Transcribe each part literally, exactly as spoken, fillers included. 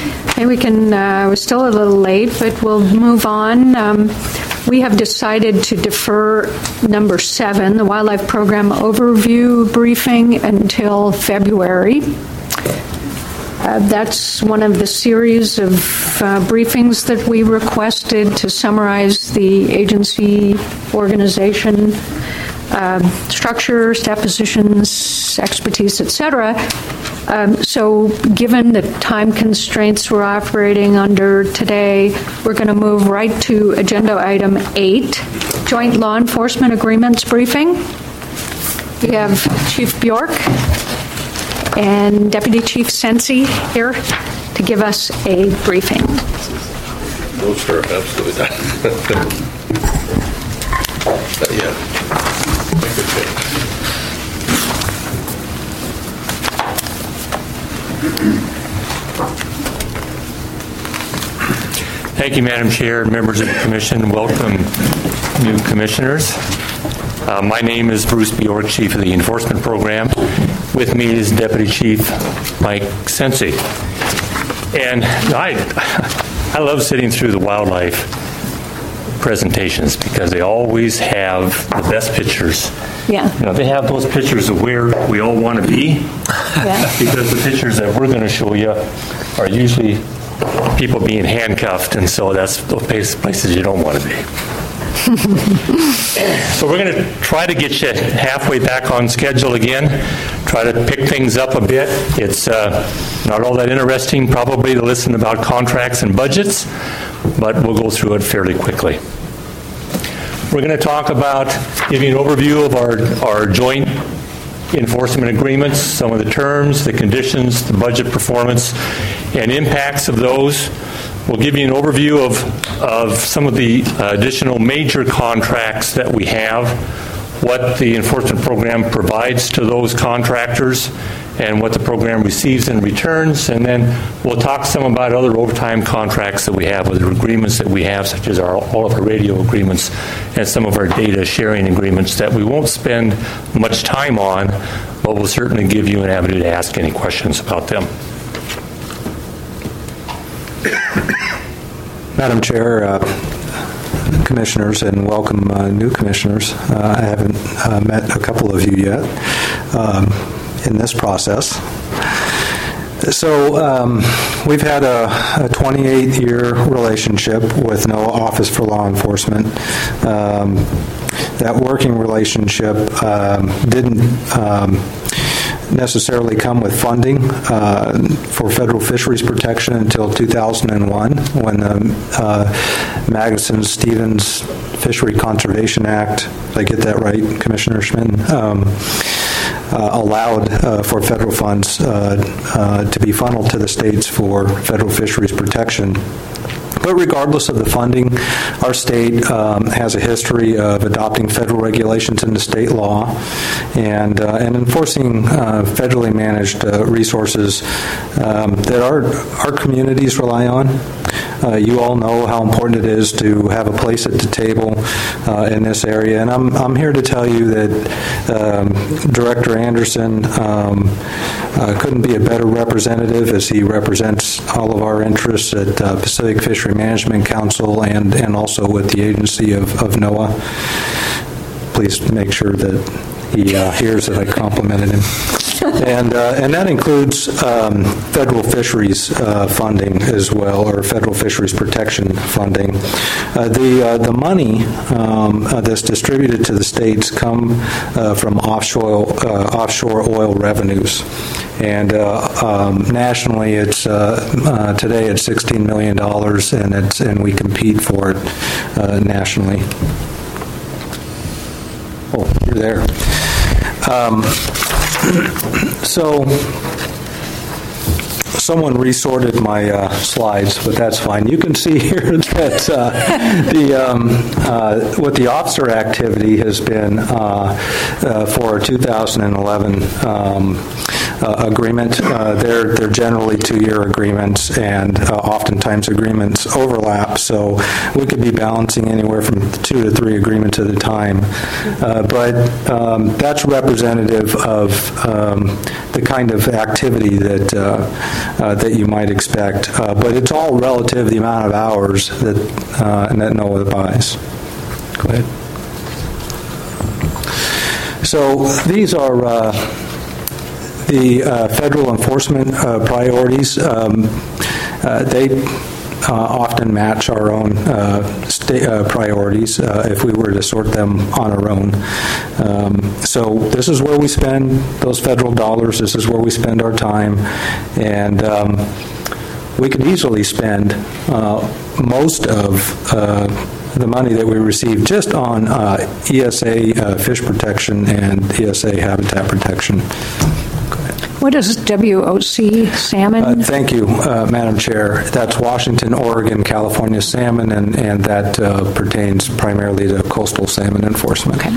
Maybe we can, uh, we're still a little late, but we'll move on. Um, we have decided to defer number seven, the Wildlife Program Overview Briefing, until February. Uh, that's one of the series of uh, briefings that we requested to summarize the agency organization, uh, structure, staff positions, expertise, et cetera. Um, so given the time constraints we're operating under today, we're going to move right to agenda item eight, Joint Law Enforcement Agreements Briefing. We have Chief Bjork and Deputy Chief Sensi here to give us a briefing. No, sure, absolutely not. Not yet. Thank you, Madam Chair, members of the Commission. Welcome, new commissioners. Uh, my name is Bruce Bjork, Chief of the Enforcement Program. With me is Deputy Chief Mike Sensi. And I, I love sitting through the wildlife presentations because they always have the best pictures. Yeah. You know, they have those pictures of where we all want to be. Yeah. Because the pictures that we're going to show you are usually people being handcuffed, and so that's the places you don't want to be. So we're going to try to get you halfway back on schedule again, try to pick things up a bit. It's uh, not all that interesting probably to listen about contracts and budgets, but we'll go through it fairly quickly. We're going to talk about giving an overview of our, our joint enforcement agreements, some of the terms, the conditions, the budget performance, and impacts of those. We'll give you an overview of, of some of the uh, additional major contracts that we have, what the enforcement program provides to those contractors, and what the program receives in returns. And then we'll talk some about other overtime contracts that we have, other agreements that we have, such as our, all of our radio agreements and some of our data sharing agreements that we won't spend much time on, but we'll certainly give you an avenue to ask any questions about them. Madam Chair, uh, Commissioners, and welcome uh, new commissioners. Uh, I haven't uh, met a couple of you yet um, in this process. So um, we've had a twenty-eight year relationship with NOAA Office for Law Enforcement. Um, that working relationship um, didn't um, necessarily come with funding uh, for federal fisheries protection until two thousand one, when the uh, Magnuson-Stevens Fishery Conservation Act, did I get that right, Commissioner Schmidt, um, uh, allowed uh, for federal funds uh, uh, to be funneled to the states for federal fisheries protection. But regardless of the funding, our state um, has a history of adopting federal regulations into state law and uh, and enforcing uh, federally managed uh, resources um, that our our communities rely on. Uh, you all know how important it is to have a place at the table uh, in this area, and I'm I'm here to tell you that um, Director Anderson um, uh, couldn't be a better representative, as he represents all of our interests at uh, Pacific Fishery Management Council and and also with the agency of, of NOAA. Please make sure that he uh, hears that I complimented him. And uh, and that includes um, federal fisheries uh, funding as well, or federal fisheries protection funding. Uh, the uh, the money um, uh, that's distributed to the states come uh, from offshore uh, offshore oil revenues, and uh, um, nationally it's uh, uh, today it's sixteen million dollars, and it's and we compete for it uh, nationally. Oh, you're there. Um, So, someone resorted my uh, slides, but that's fine. You can see here that uh, the um, uh, what the officer activity has been uh, uh, for our two thousand eleven um, uh, agreement. Uh, they're, they're generally two-year agreements, and uh, oftentimes agreements overlap, so we could be balancing anywhere from two to three agreements at a time. Uh, but um, that's representative of um, the kind of activity that uh, uh, that you might expect. Uh, but it's all relative to the amount of hours that uh, and that NOAA buys. Go ahead. So these are uh, the uh, federal enforcement uh, priorities. Um, uh, they uh, often match our own uh, state uh, priorities uh, if we were to sort them on our own. Um, so this is where we spend those federal dollars. This is where we spend our time, and um, we could easily spend uh, most of uh, the money that we receive just on uh, E S A uh, fish protection and E S A habitat protection. What is W O C salmon? Uh, thank you, uh, Madam Chair. That's Washington, Oregon, California salmon, and, and that uh, pertains primarily to coastal salmon enforcement. Okay.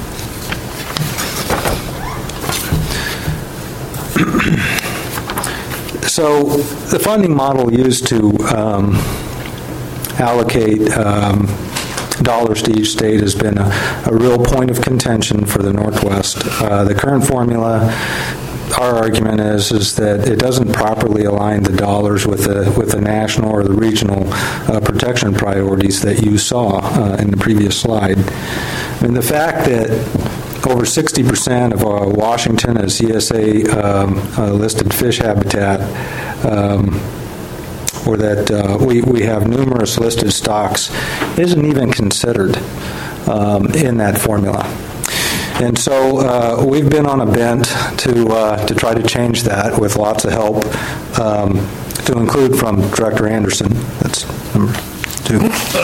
So the funding model used to um, allocate um, dollars to each state has been a, a real point of contention for the Northwest. Uh, the current formula, our argument is, is that it doesn't properly align the dollars with the with the national or the regional uh, protection priorities that you saw uh, in the previous slide. I mean, the fact that over sixty percent of uh, Washington is E S A um, uh, listed fish habitat, um, or that uh, we, we have numerous listed stocks, isn't even considered um, in that formula. And so uh, we've been on a bent to uh, to try to change that with lots of help, um, to include from Director Anderson. That's number two.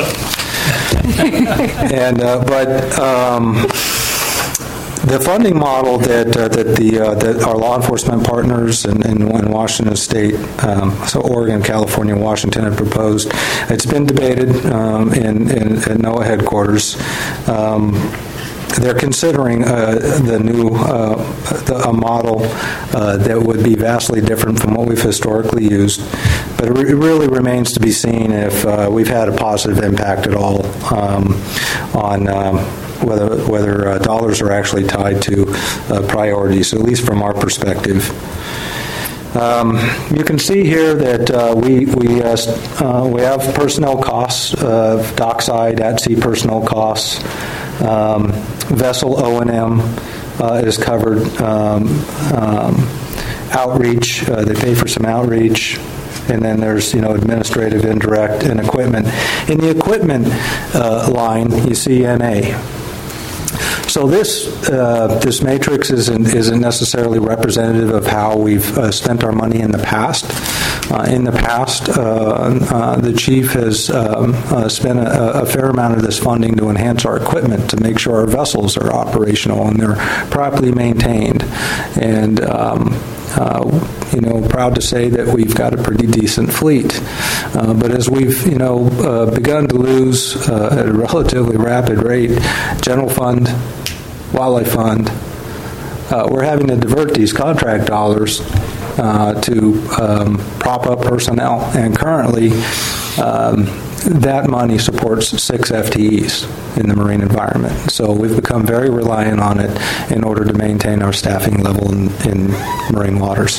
and uh, but. Um, The funding model that uh, that the uh, that our law enforcement partners in, in, in Washington State, um, so Oregon, California, and Washington, have proposed, it's been debated um, in, in at NOAA headquarters. Um, they're considering uh, the new uh, the, a model uh, that would be vastly different from what we've historically used, but it, re- it really remains to be seen if uh, we've had a positive impact at all um, on. Um, whether whether uh, dollars are actually tied to uh, priorities, at least from our perspective. Um, you can see here that uh, we we uh, uh, we have personnel costs, uh, dockside, at sea personnel costs, um, vessel O and M uh, is covered, um, um, outreach, uh, they pay for some outreach. And then there's, you know, administrative, indirect, and equipment. In the equipment uh, line, you see N A. So this uh, this matrix isn't isn't necessarily representative of how we've uh, spent our money in the past. Uh, in the past, uh, uh, the chief has um, uh, spent a, a fair amount of this funding to enhance our equipment, to make sure our vessels are operational and they're properly maintained. And um, Uh, you know, proud to say that we've got a pretty decent fleet. Uh, but as we've, you know, uh, begun to lose uh, at a relatively rapid rate, general fund, wildlife fund, uh, we're having to divert these contract dollars uh, to um, prop up personnel. And currently, um, that money supports six F T Es in the marine environment. So we've become very reliant on it in order to maintain our staffing level in, in marine waters.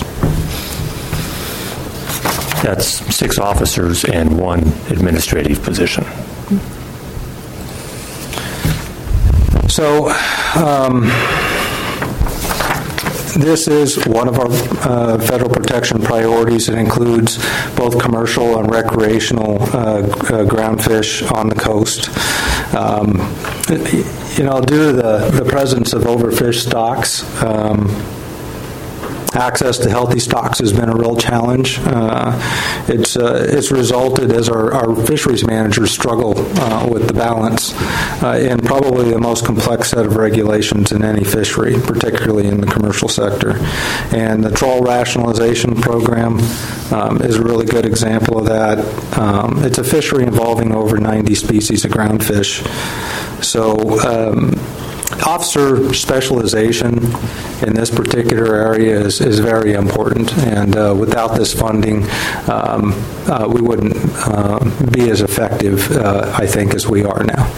That's six officers and one administrative position. So, um, this is one of our uh, federal protection priorities. It includes both commercial and recreational uh, uh, ground fish on the coast. Um, you know, due to the, the presence of overfished stocks, um, access to healthy stocks has been a real challenge. Uh, it's uh, it's resulted as our, our fisheries managers struggle uh, with the balance uh, in probably the most complex set of regulations in any fishery, particularly in the commercial sector. And the trawl rationalization program um, is a really good example of that. Um, it's a fishery involving over ninety species of ground fish. So um, officer specialization in this particular area is, is very important, and uh, without this funding, um, uh, we wouldn't uh, be as effective, uh, I think, as we are now.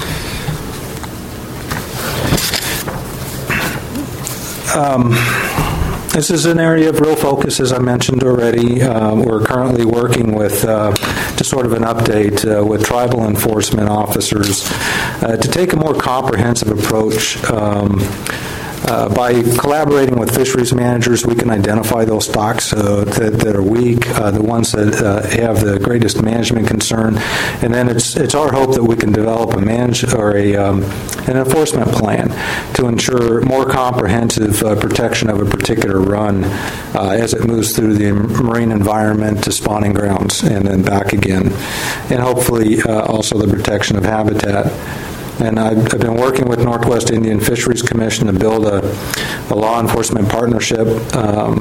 Um, This is an area of real focus, as I mentioned already. Uh, we're currently working with, uh, just sort of an update, uh, with tribal enforcement officers uh, to take a more comprehensive approach. Um, Uh, by collaborating with fisheries managers, we can identify those stocks uh, that, that are weak, uh, the ones that uh, have the greatest management concern, and then it's it's our hope that we can develop a manage or a um, an enforcement plan to ensure more comprehensive uh, protection of a particular run uh, as it moves through the marine environment to spawning grounds and then back again, and hopefully uh, also the protection of habitat. And I've, I've been working with Northwest Indian Fisheries Commission to build a, a law enforcement partnership, um,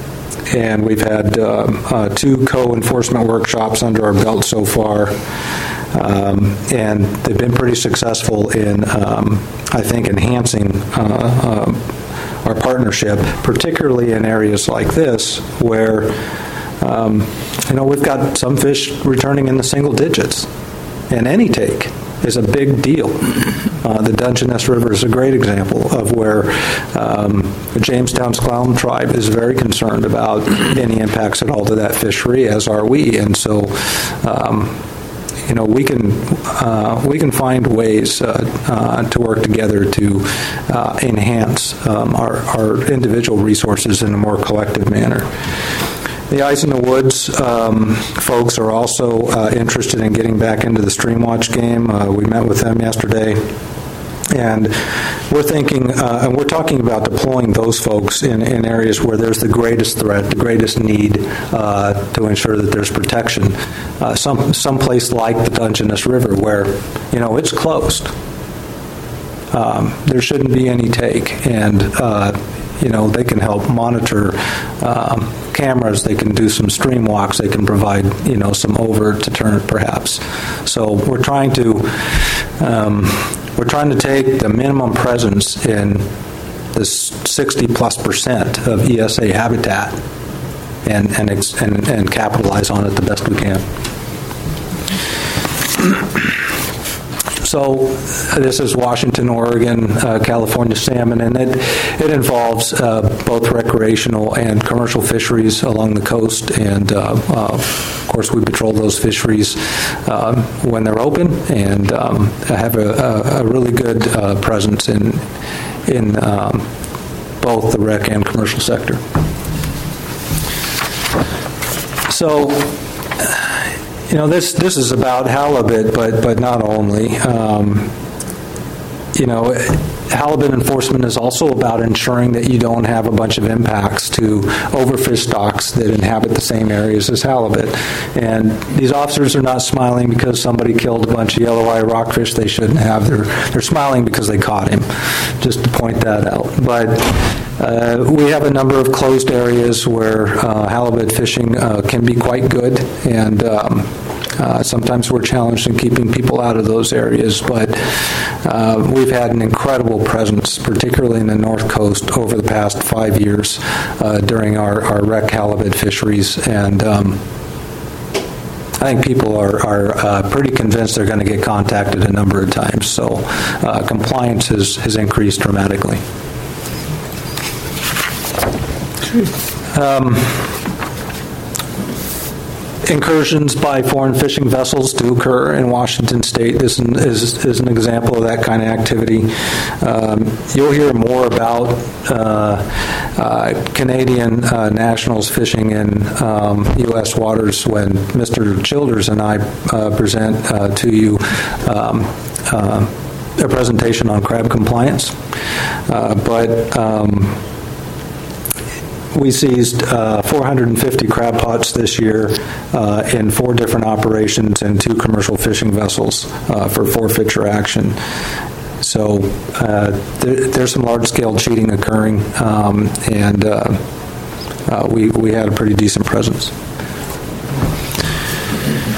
and we've had um, uh, two co-enforcement workshops under our belt so far, um, and they've been pretty successful in, um, I think, enhancing uh, uh, our partnership, particularly in areas like this where, um, you know, we've got some fish returning in the single digits, and any take is a big deal. Uh, the Dungeness River is a great example of where um, the Jamestown Sklallam tribe is very concerned about any impacts at all to that fishery, as are we. And so, um, you know, we can uh, we can find ways uh, uh, to work together to uh, enhance um, our, our individual resources in a more collective manner. The Eyes in the Woods um, folks are also uh, interested in getting back into the Streamwatch game. Uh, we met with them yesterday, and we're thinking, uh, and we're talking about deploying those folks in, in areas where there's the greatest threat, the greatest need uh, to ensure that there's protection. Uh, some some place like the Dungeness River, where, you know, it's closed. Um, there shouldn't be any take, and uh, you know, they can help monitor um, cameras, they can do some stream walks, they can provide, you know, some overt deterrent perhaps. So we're trying to um, we're trying to take the minimum presence in this sixty plus percent of E S A habitat and and, ex- and and capitalize on it the best we can. So this is Washington, Oregon, uh, California salmon, and it, it involves uh, both recreational and commercial fisheries along the coast. And, uh, uh, of course, we patrol those fisheries um, when they're open and um, have a, a, a really good uh, presence in, in um, both the rec and commercial sector. So, you know, this this is about halibut, but but not only. Um, you know, halibut enforcement is also about ensuring that you don't have a bunch of impacts to overfish stocks that inhabit the same areas as halibut. And these officers are not smiling because somebody killed a bunch of yellow eye rockfish they shouldn't have. They're they're smiling because they caught him. Just to point that out. But Uh, we have a number of closed areas where uh, halibut fishing uh, can be quite good, and um, uh, sometimes we're challenged in keeping people out of those areas, but uh, we've had an incredible presence, particularly in the North Coast, over the past five years uh, during our, our rec halibut fisheries, and um, I think people are, are uh, pretty convinced they're going to get contacted a number of times, so uh, compliance has, has increased dramatically. Um, incursions by foreign fishing vessels do occur in Washington State. This is, is an example of that kind of activity. Um, you'll hear more about uh, uh, Canadian uh, nationals fishing in um, U S waters when Mister Childers and I uh, present uh, to you um, uh, a presentation on crab compliance. Uh, but um, We seized uh, four hundred fifty crab pots this year uh, in four different operations and two commercial fishing vessels uh, for forfeiture action. So uh, there, there's some large-scale cheating occurring, um, and uh, uh, we, we had a pretty decent presence.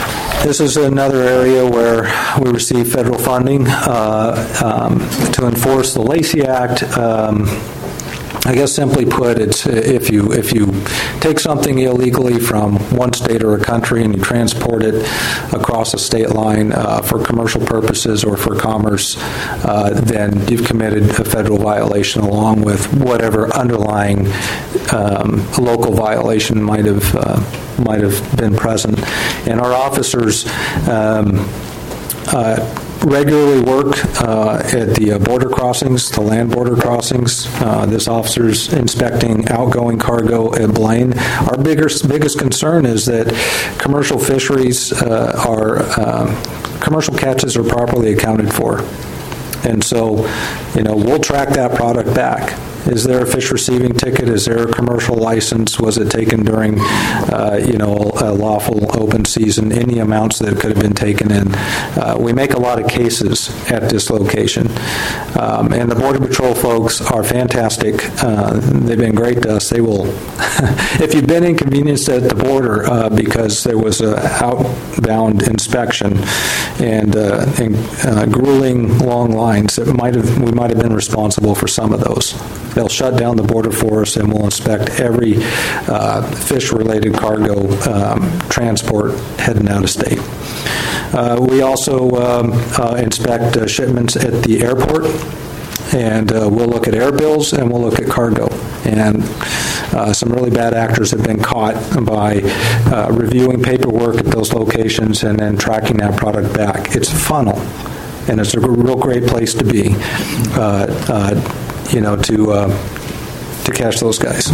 This is another area where we receive federal funding uh, um, to enforce the Lacey Act. Um, I guess simply put, it's if you if you take something illegally from one state or a country and you transport it across a state line uh, for commercial purposes or for commerce, uh, then you've committed a federal violation along with whatever underlying um, local violation might have uh, might have been present. And our officers Um, uh, regularly work uh, at the uh, border crossings, the land border crossings. Uh, this officer's inspecting outgoing cargo at Blaine. Our biggest biggest concern is that commercial fisheries uh, are uh, commercial catches are properly accounted for, and so you know we'll track that product back. Is there a fish receiving ticket? Is there a commercial license? Was it taken during, uh, you know, a lawful open season? Any amounts that could have been taken in? Uh, we make a lot of cases at this location, um, and the Border Patrol folks are fantastic. Uh, they've been great to us. They will, if you've been inconvenienced at the border uh, because there was an outbound inspection and, uh, and uh, grueling long lines, that might have we might have been responsible for some of those. They'll shut down the border for us, and we'll inspect every uh, fish-related cargo um, transport heading out of state. Uh, we also um, uh, inspect uh, shipments at the airport, and uh, we'll look at air bills and we'll look at cargo. And uh, some really bad actors have been caught by uh, reviewing paperwork at those locations and then tracking that product back. It's a funnel, and it's a real great place to be. Uh, uh, you know, to uh, to catch those guys.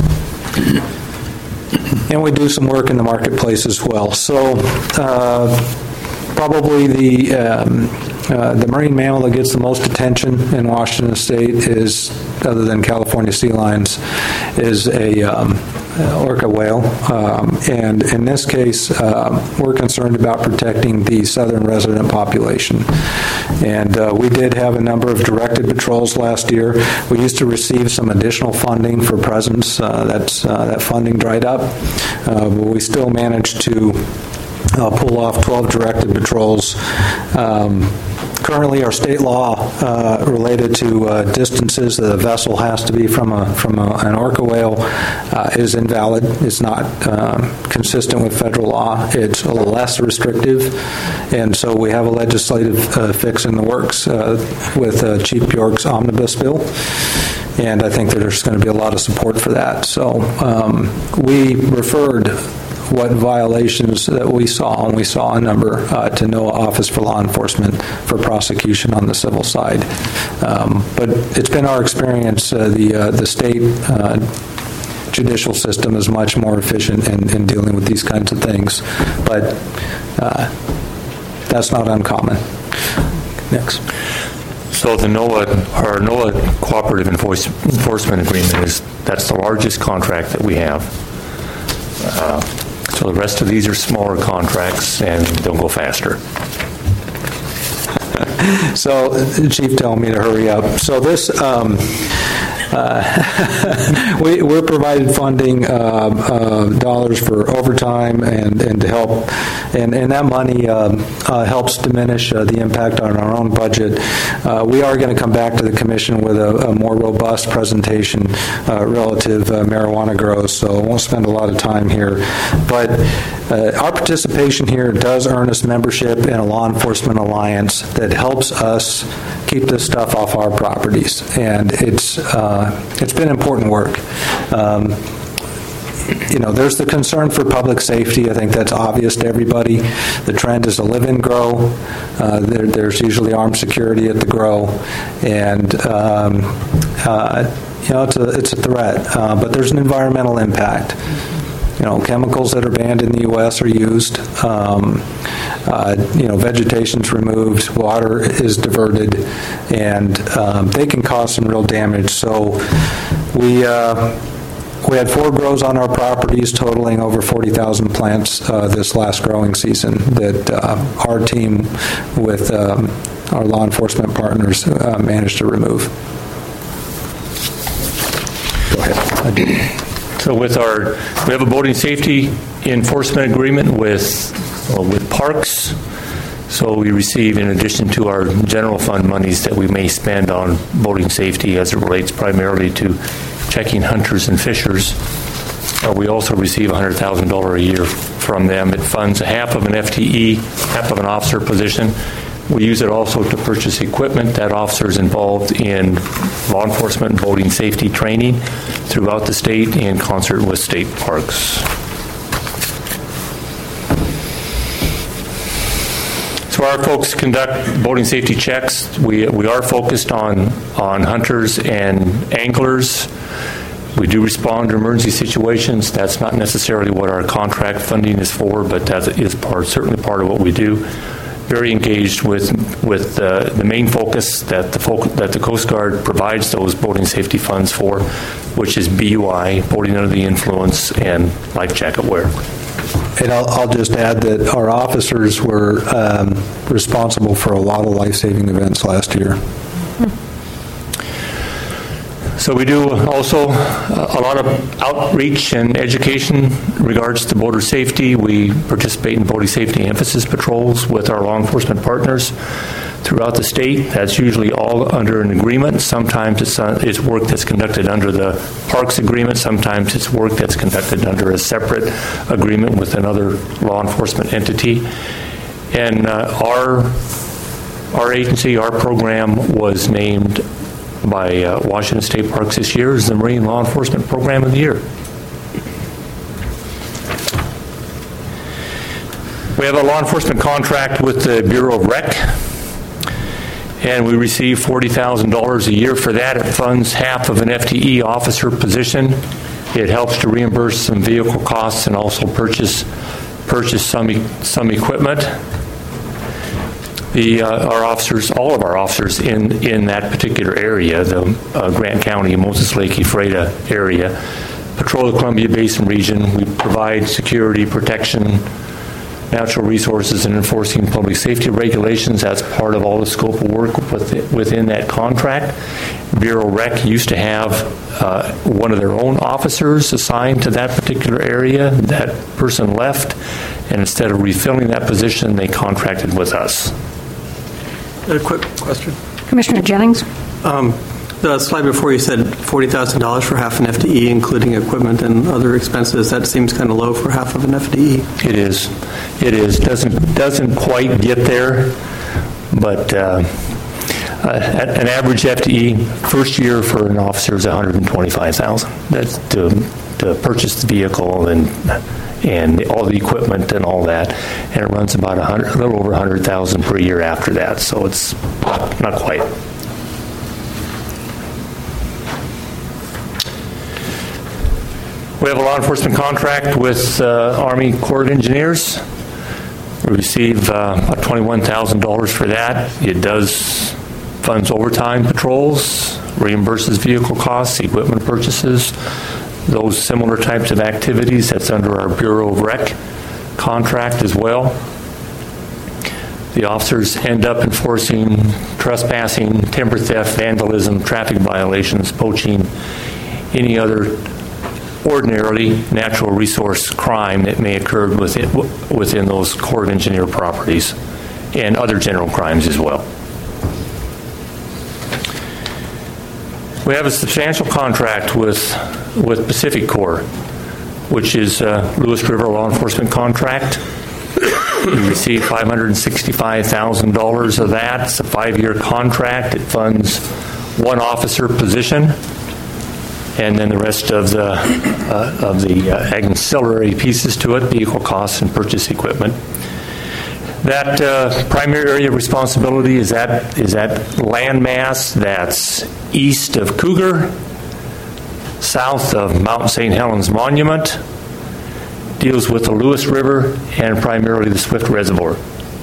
And we do some work in the marketplace as well. So uh, probably the um, uh, the marine mammal that gets the most attention in Washington State is, other than California sea lions, is a um, orca whale. Um, and in this case, uh, we're concerned about protecting the southern resident population. And uh, we did have a number of directed patrols last year. We used to receive some additional funding for presence. Uh, that's, uh, that funding dried up, uh, but we still managed to uh, pull off twelve directed patrols. Um, Currently, our state law uh, related to uh, distances that a vessel has to be from a from a, an orca whale uh, is invalid. It's not uh, consistent with federal law. It's a little less restrictive, and so we have a legislative uh, fix in the works uh, with uh, Chief Bjork's omnibus bill. And I think that there's going to be a lot of support for that. So um, we referred what violations that we saw, and we saw a number uh, to NOAA Office for Law Enforcement for prosecution on the civil side. Um, but it's been our experience, uh, the uh, the state uh, judicial system is much more efficient in, in dealing with these kinds of things. But uh, that's not uncommon. Next. So the NOAA, our NOAA Cooperative Enforce, Enforcement Agreement is, that's the largest contract that we have. Uh, so the rest of these are smaller contracts and they'll go faster. So the chief told me to hurry up. So this, um, uh, we, we're provided funding, uh, uh, dollars for overtime and, and to help, and, and that money um, uh, helps diminish uh, the impact on our own budget. Uh, we are going to come back to the commission with a, a more robust presentation uh, relative uh, marijuana growth, so I won't spend a lot of time here. But uh, our participation here does earn us membership in a law enforcement alliance that helps us keep this stuff off our properties, and it's uh, it's been important work. Um, you know, there's the concern for public safety. I think that's obvious to everybody. The trend is to live and grow. Uh, there, there's usually armed security at the grow, and um, uh, you know, it's a it's a threat. Uh, but there's an environmental impact. You know, chemicals that are banned in the U S are used. Um, uh, you know, vegetation's removed, water is diverted, and um, they can cause some real damage. So we uh, we had four grows on our properties, totaling over forty thousand plants uh, this last growing season. That uh, our team, with um, our law enforcement partners, uh, managed to remove. Go ahead. So with our, we have a boating safety enforcement agreement with uh, with parks. So we receive, in addition to our general fund monies that we may spend on boating safety as it relates primarily to checking hunters and fishers, uh, we also receive one hundred thousand dollars a year from them. It funds a half of an F T E, half of an officer position. We use it also to purchase equipment that officers involved in law enforcement and boating safety training throughout the state in concert with state parks. So our folks conduct boating safety checks. We, we are focused on, on hunters and anglers. We do respond to emergency situations. That's not necessarily what our contract funding is for, but that is part, certainly part of what we do. Very engaged with with uh, the main focus that the folk, that the Coast Guard provides those boating safety funds for, which is B U I, boating under the influence, and life jacket wear. And I'll, I'll just add that our officers were um, responsible for a lot of life-saving events last year. So we do also a lot of outreach and education in regards to boater safety. We participate in boating safety emphasis patrols with our law enforcement partners throughout the state. That's usually all under an agreement. Sometimes it's, uh, it's work that's conducted under the Parks Agreement. Sometimes it's work that's conducted under a separate agreement with another law enforcement entity. And uh, our, our agency, our program was named by uh, Washington State Parks this year as the Marine Law Enforcement Program of the Year. We have a law enforcement contract with the Bureau of Rec, and we receive forty thousand dollars a year for that. It funds half of an F T E officer position. It helps to reimburse some vehicle costs and also purchase purchase some e- some equipment. The, uh, our officers, all of our officers in, in that particular area, the uh, Grant County, Moses Lake, Ephrata area, patrol the Columbia Basin region. We provide security, protection, natural resources, and enforcing public safety regulations. That's part of all the scope of work with, within that contract. Bureau Rec used to have uh, one of their own officers assigned to that particular area. That person left, and instead of refilling that position, they contracted with us. A quick question. Commissioner Jennings? Um, the slide before you said forty thousand dollars for half an F T E, including equipment and other expenses. That seems kind of low for half of an F T E. It is. It is. Doesn't doesn't quite get there, but uh, uh, an average F T E first year for an officer is one hundred twenty-five thousand dollars. That's to to purchase the vehicle and and all the equipment and all that, and it runs about a hundred, a little over one hundred thousand dollars per year after that. So it's not, not quite. We have a law enforcement contract with uh, Army Corps of Engineers. We receive uh, twenty-one thousand dollars for that. It does funds overtime patrols, reimburses vehicle costs, equipment purchases, those similar types of activities. That's under our Bureau of Rec contract as well. The officers end up enforcing trespassing, timber theft, vandalism, traffic violations, poaching, any other ordinarily natural resource crime that may occur within, within those Corps of Engineer properties, and other general crimes as well. We have a substantial contract with, with Pacific Corps, which is a Lewis River law enforcement contract. We receive five hundred sixty-five thousand dollars of that. It's a five-year contract. It funds one officer position, and then the rest of the uh, of the uh, ancillary pieces to it, vehicle costs and purchase equipment. That uh, primary area of responsibility is that is that landmass that's east of Cougar, south of Mount Saint Helens Monument, deals with the Lewis River and primarily the Swift Reservoir.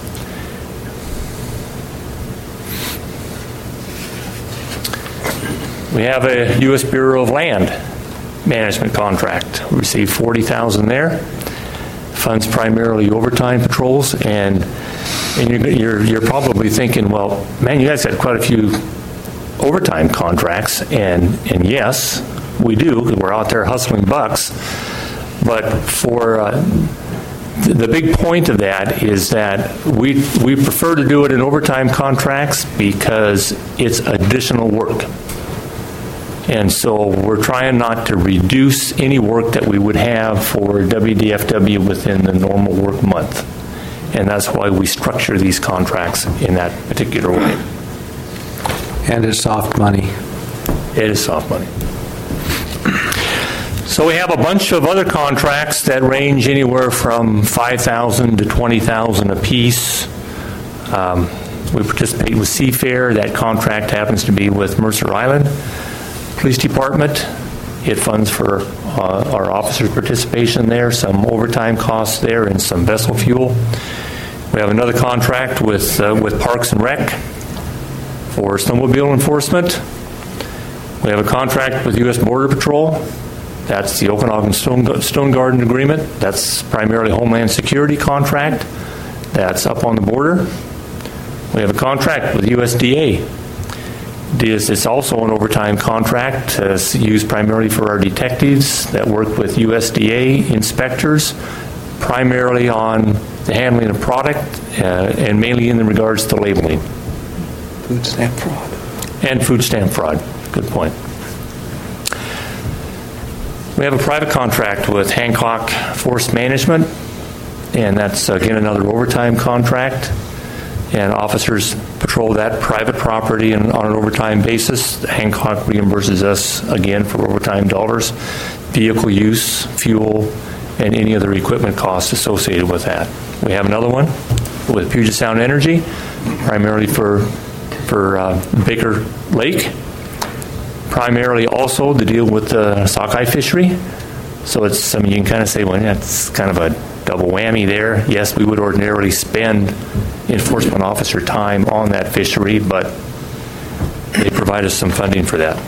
We have a U S Bureau of Land management contract. We received forty thousand dollars there. Funds primarily overtime patrols, and and you're, you're you're probably thinking, well, man, you guys had quite a few overtime contracts, and and yes, we do. We're out there hustling bucks, but for uh, the big point of that is that we we prefer to do it in overtime contracts because it's additional work. And so we're trying not to reduce any work that we would have for W D F W within the normal work month. And that's why we structure these contracts in that particular way. And it's soft money. It is soft money. So we have a bunch of other contracts that range anywhere from five thousand dollars to twenty thousand dollars apiece. Um, we participate with Seafair. That contract happens to be with Mercer Island Police Department. It funds for uh, our officers' participation there, some overtime costs there, and some vessel fuel. We have another contract with uh, with Parks and Rec for snowmobile enforcement. We have a contract with U S Border Patrol. That's the Okanagan Stone, Stone Garden Agreement. That's primarily Homeland Security contract. That's up on the border. We have a contract with U S D A. This is also an overtime contract. Uh, it's used primarily for our detectives that work with U S D A inspectors, primarily on the handling of product uh, and mainly in regards to labeling. Food stamp fraud. And food stamp fraud. Good point. We have a private contract with Hancock Forest Management, and that's, again, another overtime contract. And officers patrol that private property and on an overtime basis. Hancock reimburses us, again, for overtime dollars, vehicle use, fuel, and any other equipment costs associated with that. We have another one with Puget Sound Energy, primarily for, for uh, Baker Lake. Primarily also to deal with the sockeye fishery. So it's, I mean, you can kind of say, well, that's kind of a double whammy there. Yes, we would ordinarily spend enforcement officer time on that fishery, but they provide us some funding for that.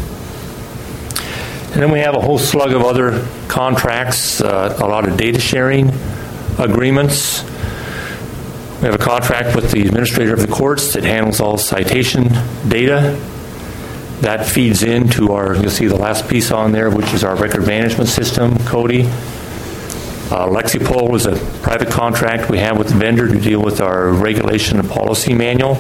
And then we have a whole slug of other contracts, uh, a lot of data sharing agreements. We have a contract with the administrator of the courts that handles all citation data. That feeds into our, you'll see the last piece on there, which is our record management system, CODI. Uh, Lexipol is a private contract we have with the vendor to deal with our regulation and policy manual.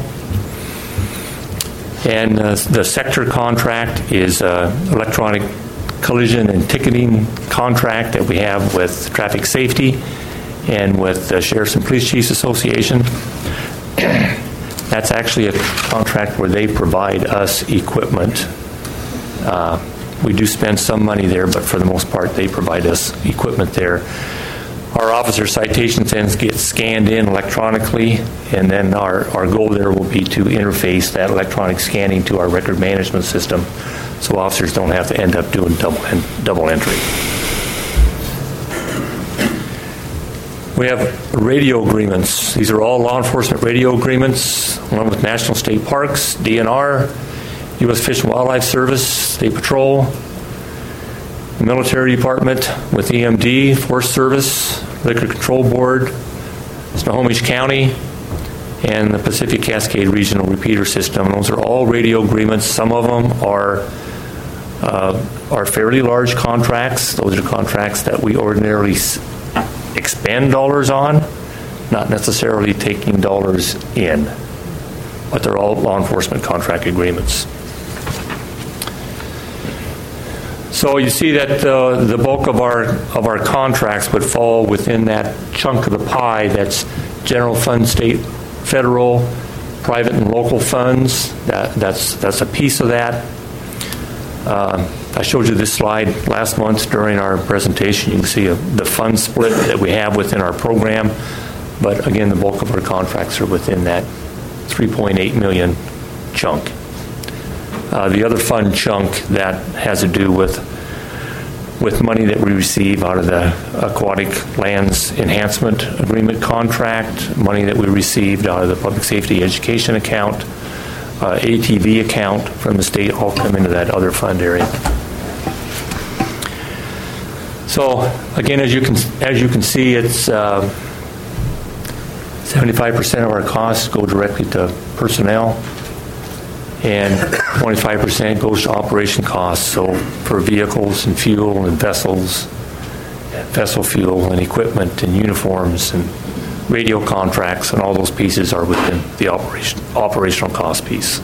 And uh, the sector contract is uh, electronic collision and ticketing contract that we have with Traffic Safety and with the Sheriff's and Police Chiefs Association. That's actually a contract where they provide us equipment. Uh, we do spend some money there, but for the most part, they provide us equipment there. Our officer citations then get scanned in electronically, and then our, our goal there will be to interface that electronic scanning to our record management system so officers don't have to end up doing double, en- double entry. We have radio agreements. These are all law enforcement radio agreements, one with National State Parks, D N R, U S Fish and Wildlife Service, State Patrol, the Military Department with E M D, Forest Service, Liquor Control Board, Snohomish County, and the Pacific Cascade Regional Repeater System. Those are all radio agreements. Some of them are uh, are fairly large contracts. Those are contracts that we ordinarily expend dollars on, not necessarily taking dollars in, but they're all law enforcement contract agreements. So you see that uh, the bulk of our of our contracts would fall within that chunk of the pie that's general fund, state, federal, private and local funds. That that's that's a piece of that. Uh, I showed you this slide last month during our presentation. You can see a, the fund split that we have within our program, but again, the bulk of our contracts are within that three point eight million chunk. Uh, the other fund chunk that has to do with with money that we receive out of the Aquatic Lands Enhancement Agreement contract, money that we received out of the Public Safety Education account, uh, A T V account from the state, all come into that other fund area. So again, as you can as you can see, it's uh, seventy-five percent of our costs go directly to personnel, and twenty-five percent goes to operation costs, so for vehicles and fuel and vessels vessel fuel and equipment and uniforms and radio contracts and all those pieces are within the operation, operational cost piece.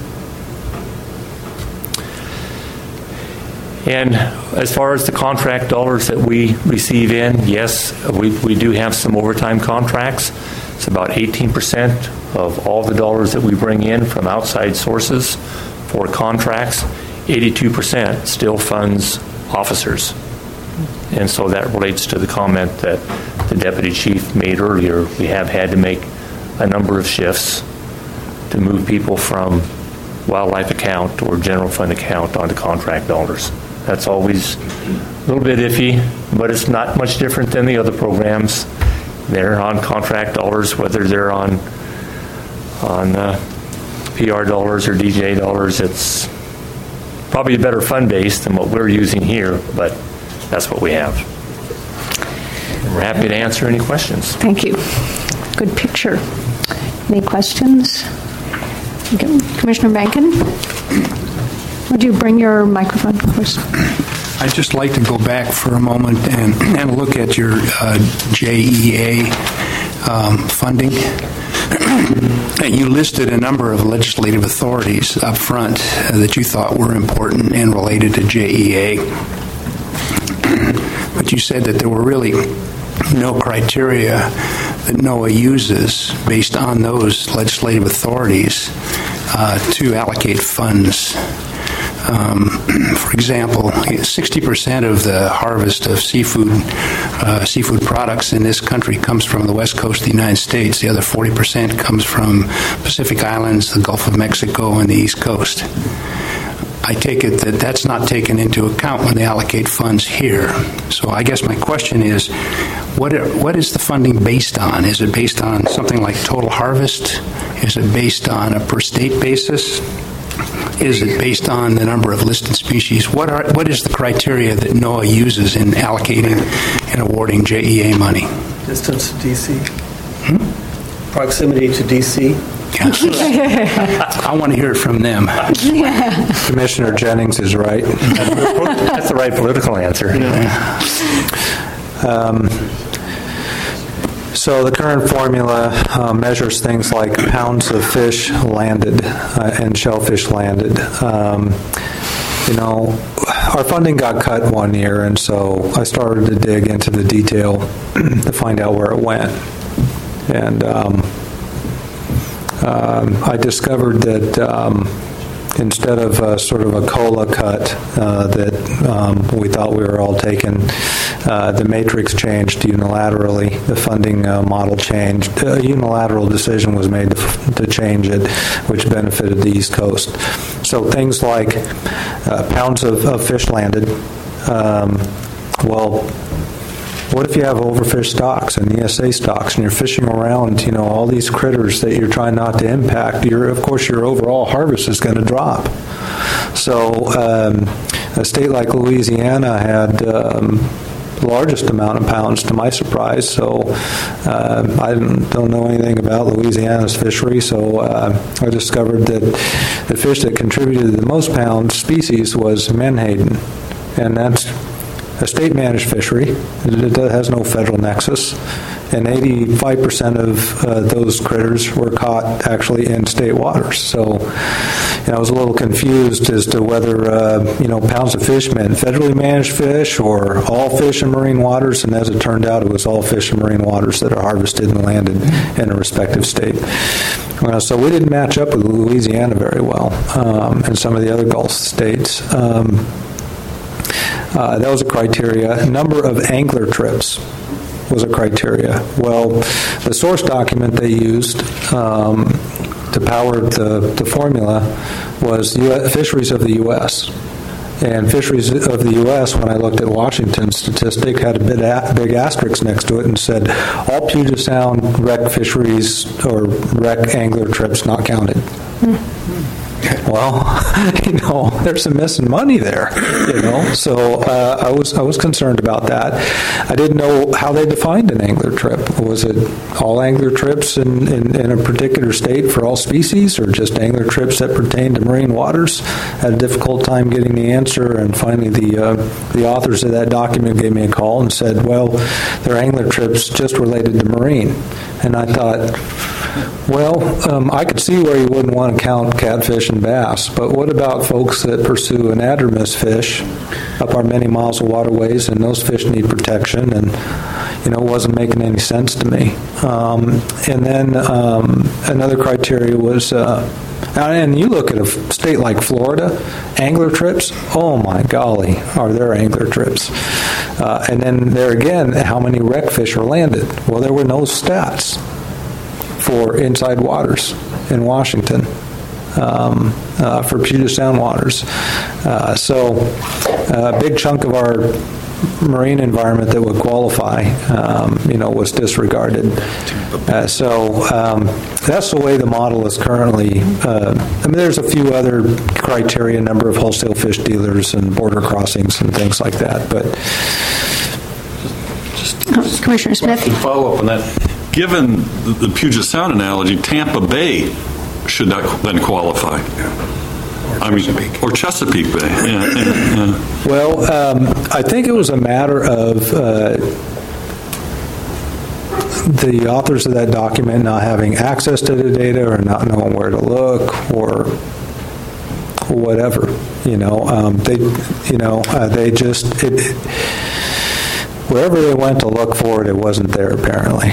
And as far as the contract dollars that we receive in, yes, we, we do have some overtime contracts. It's about eighteen percent of all the dollars that we bring in from outside sources for contracts. eighty-two percent still funds officers. And so that relates to the comment that the deputy chief made earlier. We have had to make a number of shifts to move people from wildlife account or general fund account onto contract dollars. That's always a little bit iffy, but it's not much different than the other programs. They're on contract dollars, whether they're on on uh, P R dollars or D J dollars. It's probably a better fund base than what we're using here, but that's what we have. We're happy to answer any questions. Thank you. Good picture. Any questions? Commissioner Bankin? Would you bring your microphone, please? I'd just like to go back for a moment and, and look at your uh, J E A um, funding. You listed a number of legislative authorities up front uh, that you thought were important and related to J E A. But you said that there were really no criteria that NOAA uses based on those legislative authorities uh, to allocate funds. Um, for example, sixty percent of the harvest of seafood uh, seafood products in this country comes from the west coast of the United States. The other forty percent comes from Pacific Islands, the Gulf of Mexico, and the East Coast. I take it that that's not taken into account when they allocate funds here. So I guess my question is, what are, what is the funding based on? Is it based on something like total harvest? Is it based on a per state basis? Is it based on the number of listed species? What are what is the criteria that NOAA uses in allocating and awarding J E A money? Distance to D C. Hmm? Proximity to D C. Yeah. I want to hear it from them. Yeah. Commissioner Jennings is right. That's the right political answer. Yeah. Um, So the current formula uh, measures things like pounds of fish landed uh, and shellfish landed. Um, you know, our funding got cut one year, and so I started to dig into the detail to find out where it went. And um, um, I discovered that um, instead of uh, sort of a COLA cut uh, that um, we thought we were all taking, uh, the matrix changed unilaterally. The funding uh, model changed. A unilateral decision was made to, f- to change it, which benefited the East Coast. So things like uh, pounds of, of fish landed. Um, well, what if you have overfished stocks and E S A stocks, and you're fishing around, you know, all these critters that you're trying not to impact? Your, of course, your overall harvest is going to drop. So, um, a state like Louisiana had um, the largest amount of pounds, to my surprise. So, uh, I don't know anything about Louisiana's fishery. So, uh, I discovered that the fish that contributed the most pounds species was menhaden, and that's a state-managed fishery. It has no federal nexus, and eighty-five percent of uh, those critters were caught actually in state waters. So, you know, I was a little confused as to whether uh, you know pounds of fish meant federally managed fish or all fish in marine waters. And as it turned out, it was all fish in marine waters that are harvested and landed in a respective state. Uh, so we didn't match up with Louisiana very well, um, and some of the other Gulf states. Um, Uh, that was a criteria. Number of angler trips was a criteria. Well, the source document they used um, to power the, the formula was U S, Fisheries of the U S And Fisheries of the U S, when I looked at Washington's statistic, had a big, a, big asterisk next to it and said, all Puget Sound rec fisheries or rec angler trips not counted. Mm-hmm. Well, you know, there's some missing money there, you know. So uh, I was I was concerned about that. I didn't know how they defined an angler trip. Was it all angler trips in, in, in a particular state for all species, or just angler trips that pertain to marine waters? Had a difficult time getting the answer, and finally the uh, the authors of that document gave me a call and said, well, they're angler trips just related to marine. And I thought, well, um, I could see where you wouldn't want to count catfish and bass, but what about folks that pursue anadromous fish up our many miles of waterways, and those fish need protection, and, you know, it wasn't making any sense to me. Um, and then um, another criteria was, uh, and you look at a state like Florida, angler trips, oh my golly, are there angler trips. Uh, and then there again, how many wreck fish are landed? Well, there were no stats for inside waters in Washington, um, uh, for Puget Sound waters. Uh, so a big chunk of our marine environment that would qualify, um, you know, was disregarded. Uh, so um, that's the way the model is currently. Uh, I mean, there's a few other criteria, number of wholesale fish dealers and border crossings and things like that. But oh, Commissioner Smith, to follow up on that, given the, the Puget Sound analogy, Tampa Bay should not then qualify. I mean, or Chesapeake Bay. Yeah, yeah, yeah. Well, um, I think it was a matter of uh, the authors of that document not having access to the data, or not knowing where to look, or whatever. You know, um, they, you know, uh, they just it, it, wherever they went to look for it, it wasn't there apparently.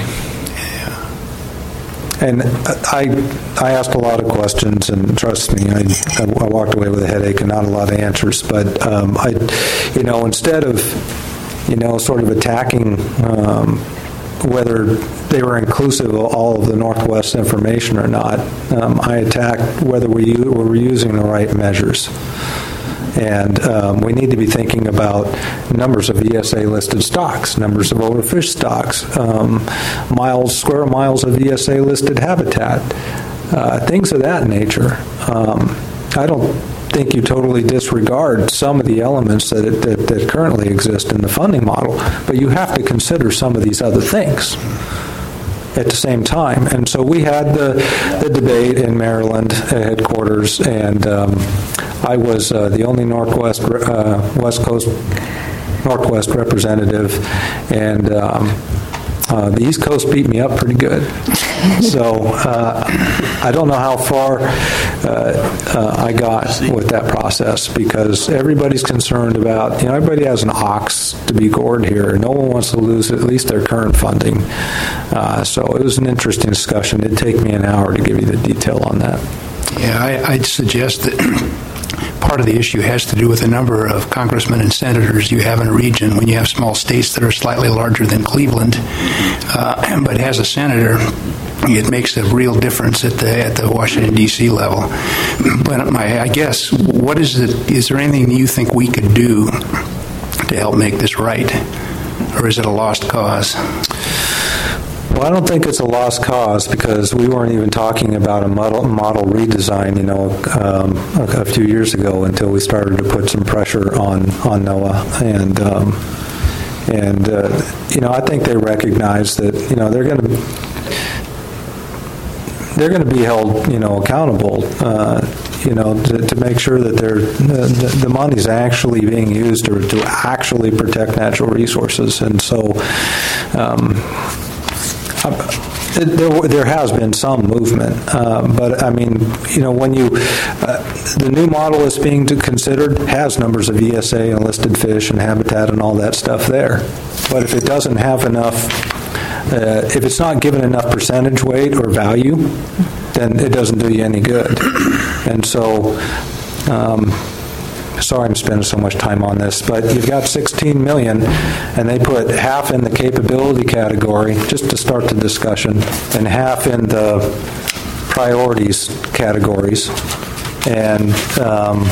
And I I asked a lot of questions, and trust me, I, I walked away with a headache and not a lot of answers. But um, I, you know, instead of, you know, sort of attacking um, whether they were inclusive of all of the Northwest information or not, um, I attacked whether we were using the right measures. And um, we need to be thinking about numbers of E S A-listed stocks, numbers of overfished stocks, um, miles, square miles of E S A-listed habitat, uh, things of that nature. Um, I don't think you totally disregard some of the elements that, it, that that currently exist in the funding model, but you have to consider some of these other things at the same time. And so we had the, the debate in Maryland at headquarters, and um, I was uh, the only Northwest uh, West Coast Northwest representative, and um, uh, the East Coast beat me up pretty good. So uh, I don't know how far uh, uh, I got with that process, because everybody's concerned about, you know, everybody has an ox to be gored here. No one wants to lose at least their current funding. Uh, so it was an interesting discussion. It'd take me an hour to give you the detail on that. Yeah, I, I'd suggest that part of the issue has to do with the number of congressmen and senators you have in a region. When you have small states that are slightly larger than Cleveland, uh, but has a senator, it makes a real difference at the at the Washington, D C level. But my, I guess, what is it? Is there anything you think we could do to help make this right, or is it a lost cause? Well, I don't think it's a lost cause, because we weren't even talking about a model, model redesign, you know, um, a, a few years ago, until we started to put some pressure on on NOAA, and um, and uh, you know, I think they recognize that, you know, they're going to they're going to be held, you know, accountable, uh, you know, to, to make sure that they're the, the money's actually being used to, to actually protect natural resources, and so. Um, There, there has been some movement, uh, but I mean, you know, when you, uh, the new model is being considered has numbers of E S A and listed fish and habitat and all that stuff there. But if it doesn't have enough, uh, if it's not given enough percentage weight or value, then it doesn't do you any good. And so, um, sorry I'm spending so much time on this, but you've got sixteen million dollars, and they put half in the capability category, just to start the discussion, and half in the priorities categories. And um,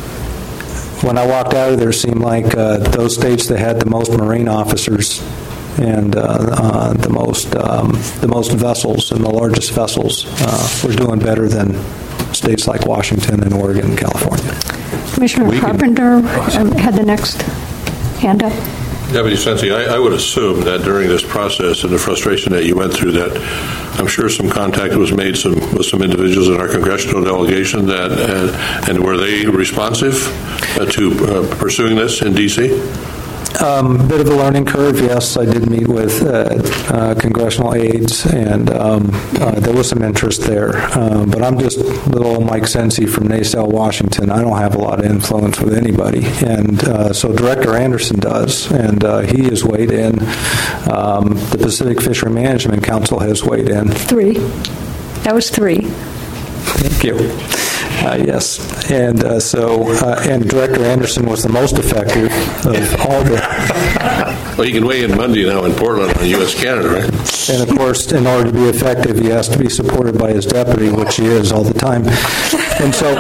when I walked out of there, it seemed like uh, those states that had the most marine officers and uh, uh, the most um, the most vessels and the largest vessels. Uh, we're doing better than states like Washington and Oregon and California. Commissioner We can- Carpenter um, had the next hand up. Deputy Sensi, I, I would assume that during this process and the frustration that you went through, that I'm sure some contact was made some, with some individuals in our congressional delegation, that uh, and were they responsive uh, to uh, pursuing this in D C? Um, bit of a learning curve, yes. I did meet with uh, uh, congressional aides, and um, uh, there was some interest there. Um, but I'm just little Mike Sensi from Nassau, Washington. I don't have a lot of influence with anybody, and uh, so Director Anderson does, and uh, he has weighed in. Um, the Pacific Fishery Management Council has weighed in. Three. That was three. Thank you. Uh, yes, and uh, so uh, and Director Anderson was the most effective of all the. Well, you can weigh in Monday now in Portland on U S Canada, right? And of course, in order to be effective, he has to be supported by his deputy, which he is all the time. And so,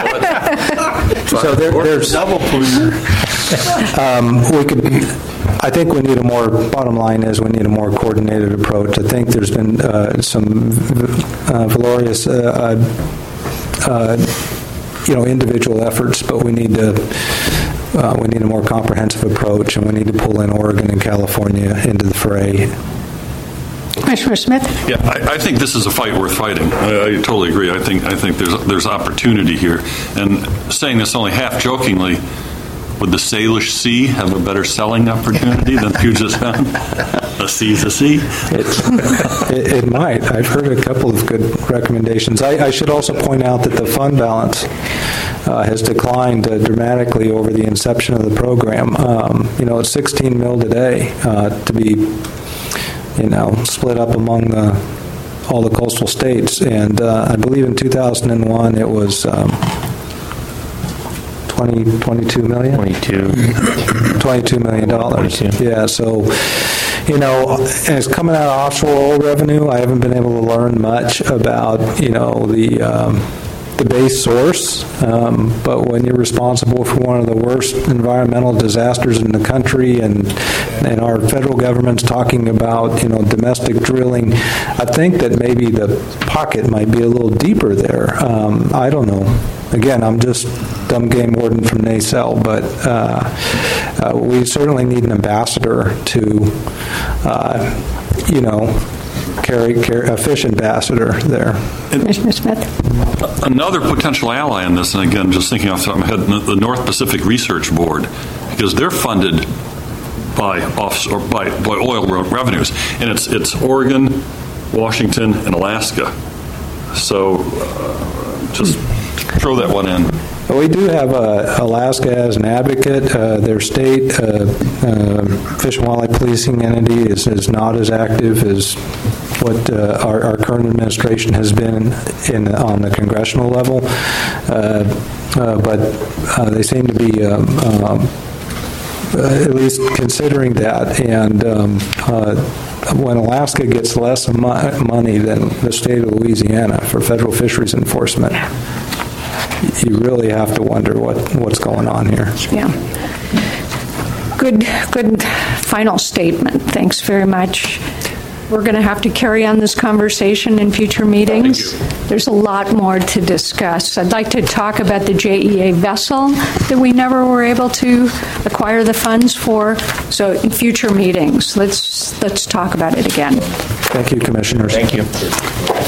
so there, there's double. Um, we could. I think we need a more. Bottom line is we need a more coordinated approach. I think there's been uh, some uh, valorous. Uh, uh, Uh, you know, individual efforts, but we need to uh, we need a more comprehensive approach, and we need to pull in Oregon and California into the fray. Commissioner Smith? Yeah, I, I think this is a fight worth fighting. I, I totally agree. I think I think there's there's opportunity here, and saying this only half jokingly. Would the Salish Sea have a better selling opportunity than Puget Sound? A sea's a sea. It, it, it might. I've heard a couple of good recommendations. I, I should also point out that the fund balance uh, has declined uh, dramatically over the inception of the program. Um, you know, it's sixteen mil today uh, to be, you know, split up among the, all the coastal states, and uh, I believe in two thousand one it was. Um, twenty, twenty-two million? twenty-two. twenty-two million dollars. twenty-two. Yeah, so, you know, and it's coming out of offshore oil revenue. I haven't been able to learn much about, you know, the um, the base source, um, but when you're responsible for one of the worst environmental disasters in the country, and and our federal government's talking about, you know, domestic drilling, I think that maybe the pocket might be a little deeper there. Um, I don't know. Again, I'm just dumb game warden from Nassau, but uh, uh, we certainly need an ambassador to, uh, you know, carry, carry a fish ambassador there. Commissioner Smith? Another potential ally in this, and again, just thinking off the top of my head, the North Pacific Research Board, because they're funded by off or by, by oil revenues, and it's it's Oregon, Washington, and Alaska. So uh, just throw that one in. Well, we do have uh, Alaska as an advocate. Uh, their state uh, uh, Fish and Wildlife Policing entity is, is not as active as what uh, our, our current administration has been in on the congressional level. Uh, uh, but uh, they seem to be um, um, uh, at least considering that. And um, uh, when Alaska gets less mo- money than the state of Louisiana for federal fisheries enforcement, you really have to wonder what, what's going on here. Yeah. Good, good final statement. Thanks very much. We're going to have to carry on this conversation in future meetings. There's a lot more to discuss. I'd like to talk about the J E A vessel that we never were able to acquire the funds for. So in future meetings, let's let's talk about it again. Thank you, Commissioners. Thank you.